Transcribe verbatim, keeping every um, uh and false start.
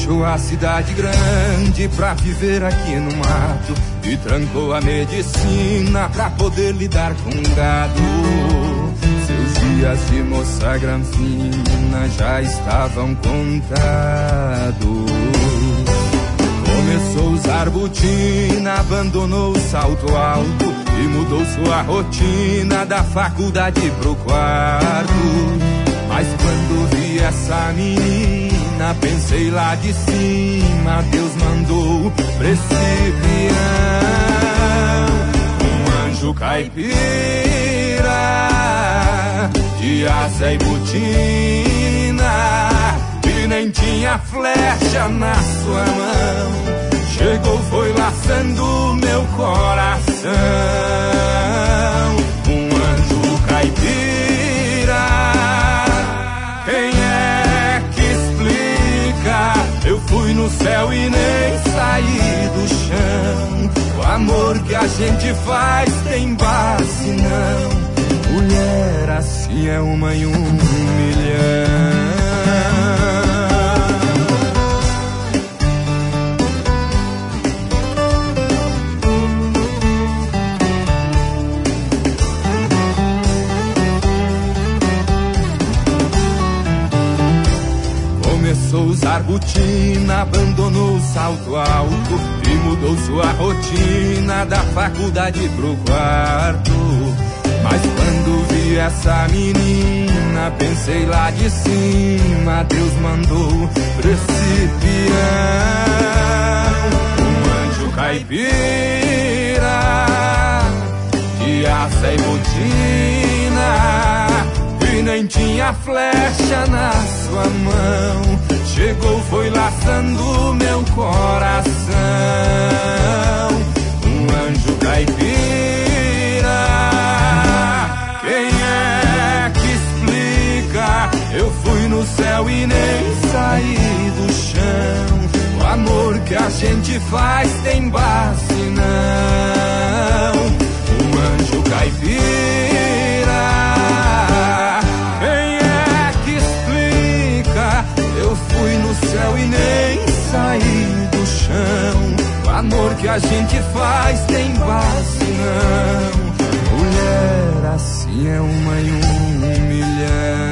deixou a cidade grande pra viver aqui no mato e trancou a medicina pra poder lidar com gado. Seus dias de moça granfina já estavam contados. Começou a usar botina, abandonou o salto alto e mudou sua rotina da faculdade pro quarto. Mas quando vi essa menina, pensei lá de cima, Deus mandou pra esse peão um anjo caipira de asa e botina, e nem tinha flecha na sua mão. Chegou, foi laçando meu coração. Um anjo caipira, quem é que explica? Eu fui no céu e nem saí do chão. O amor que a gente faz tem base não. Mulher assim é uma em um milhão. Começou a usar botina, abandonou o salto alto e mudou sua rotina da faculdade pro quarto. Mas quando vi essa menina, pensei lá de cima, Deus mandou pra esse peão um anjo caipira de asa e botina, e nem tinha flecha na sua mão. Chegou, foi laçando meu coração. Um anjo caipira, quem é que explica? Eu fui no céu e nem saí do chão. O amor que a gente faz tem base não. Um anjo caipira, quem é que explica? Eu fui no céu e nem saí do chão. O amor que a gente faz tem base não. Mulher assim é uma em um milhão.